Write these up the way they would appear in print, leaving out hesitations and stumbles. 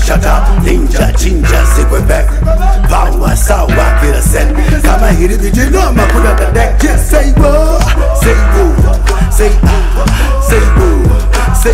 shut up, ninja, ginger, sikwe back. Power, sawa, kila set. Kama hili vijinoma kuna the deck. Just say whoa, say woo, say say woo, say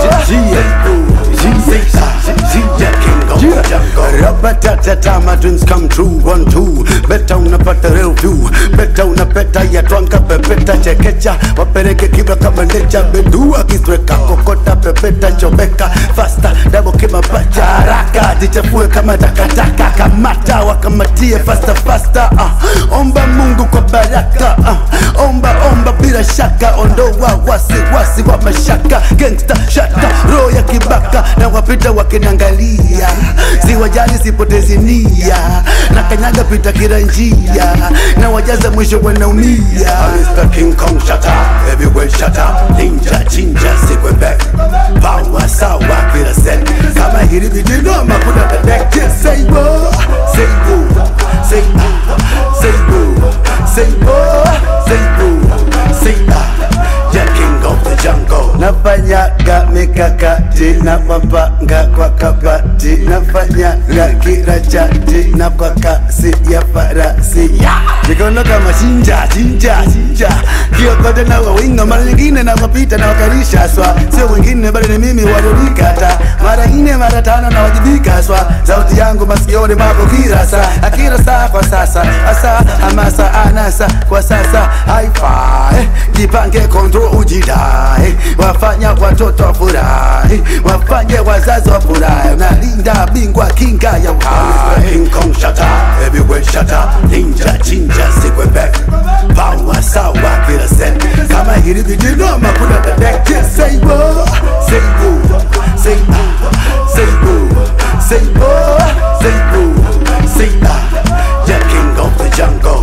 Ginger King of the jungle. Rabatata, my dreams come true. 1, 2, better unapata real view. Better unapeta ya twanka pepeta chekecha. Wapereke kiba kama necha. Bedua kisweka kokota pepeta chobeka. Faster, double kima pacha haraka. Jichafue kama takataka. Kamata wakamatie faster faster. Omba Mungu kwa baraka. Omba bila shaka. Ondoa wasi wa mashaka. Gangsta shaka, roho ya kibaka. Na wapita wakinangalia. Si wajali sipotezi nia. Na kanyaga pita kila njia. Na wajaza mwisho wanaumia. Mr. King Kong shut up, everywhere shut up. Ninja, ginger, sikwe back. Power, sawa, kila set. Kama hili vijinoma kuna the deck. Just say whoa, say woo, say say woo, say whoa, say woo, say yeah, King of the jungle. Nafanyaga mikakati na mapanga kwa kabati. Nafanyaga kila chati na kwa kasi ya farasi. Nikono kama jinja Kiokote na wawinga mara nyingine na wapita na wakarisha swa. Sio wengine bali ni mimi walionikata. Mara 4 mara 5 na wajibika swa. Sauti yangu masikioni mwako kila saa kwa sasa. Asa hamasa anasa kwa sasa. Hi-fi jipange control ujidai. Wafanya watoto wafurahi. Wafanye wazazi wafurahi. Unalinda bingwa kinga ya uhai. King Kong shut up, everywhere shut up. Ninja, ginger, sikwe back. Power, sawa, kila set. Kama hili vijinoma kuna the deck. Just say whoa, say woo, say say woo, say whoa, say woo, say yeah, King of the jungle.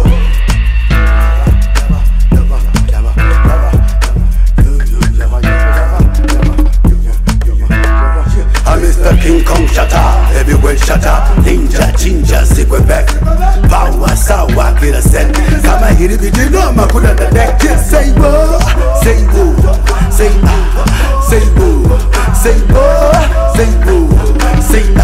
Mr. King Kong shut up, everywhere shut up. Ninja, ginger, sikwe back. Power, sawa, kila set. Kama hili vijinoma kuna the deck. Just say whoa, say woo, say woo, say woo, say woo, say woo, say